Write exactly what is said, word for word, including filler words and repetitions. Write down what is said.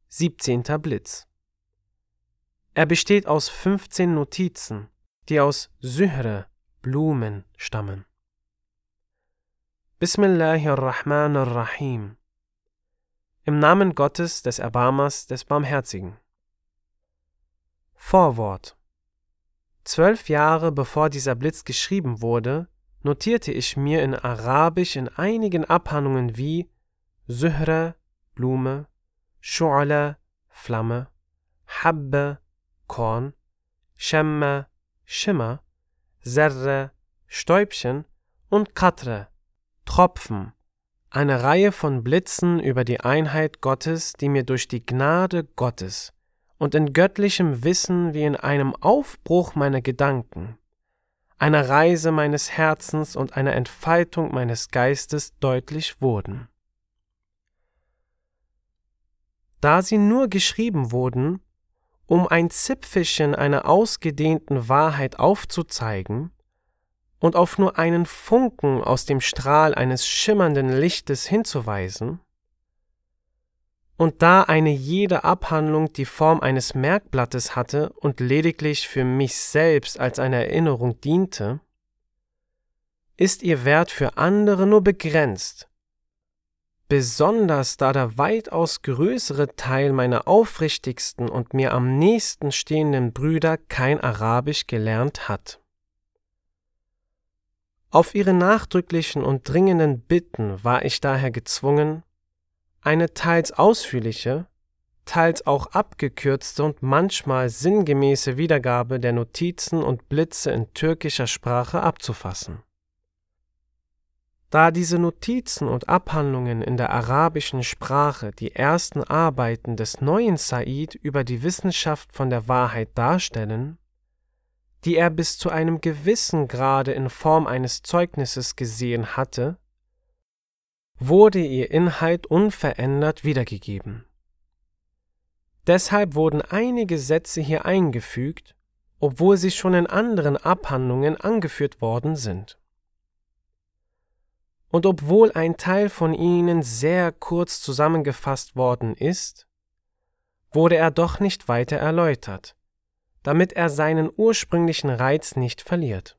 siebzehnter Blitz. Er besteht aus fünfzehn Notizen, die aus Sühre, Blumen, stammen. Bismillahirrahmanirrahim. Im Namen Gottes, des Erbarmers, des Barmherzigen. Vorwort. Zwölf Jahre bevor dieser Blitz geschrieben wurde, notierte ich mir in Arabisch in einigen Abhandlungen wie Sühre, Blume, Schu'ala, Flamme, Habbe, Korn, Schemme, Schimmer, Zerre, Stäubchen und Qatre, Tropfen, eine Reihe von Blitzen über die Einheit Gottes, die mir durch die Gnade Gottes und in göttlichem Wissen wie in einem Aufbruch meiner Gedanken, einer Reise meines Herzens und einer Entfaltung meines Geistes deutlich wurden. Da sie nur geschrieben wurden, um ein Zipfelchen einer ausgedehnten Wahrheit aufzuzeigen und auf nur einen Funken aus dem Strahl eines schimmernden Lichtes hinzuweisen, und da eine jede Abhandlung die Form eines Merkblattes hatte und lediglich für mich selbst als eine Erinnerung diente, ist ihr Wert für andere nur begrenzt, besonders da der weitaus größere Teil meiner aufrichtigsten und mir am nächsten stehenden Brüder kein Arabisch gelernt hat. Auf ihre nachdrücklichen und dringenden Bitten war ich daher gezwungen, eine teils ausführliche, teils auch abgekürzte und manchmal sinngemäße Wiedergabe der Notizen und Blitze in türkischer Sprache abzufassen. Da diese Notizen und Abhandlungen in der arabischen Sprache die ersten Arbeiten des neuen Said über die Wissenschaft von der Wahrheit darstellen, die er bis zu einem gewissen Grade in Form eines Zeugnisses gesehen hatte, wurde ihr Inhalt unverändert wiedergegeben. Deshalb wurden einige Sätze hier eingefügt, obwohl sie schon in anderen Abhandlungen angeführt worden sind. Und obwohl ein Teil von ihnen sehr kurz zusammengefasst worden ist, wurde er doch nicht weiter erläutert, damit er seinen ursprünglichen Reiz nicht verliert.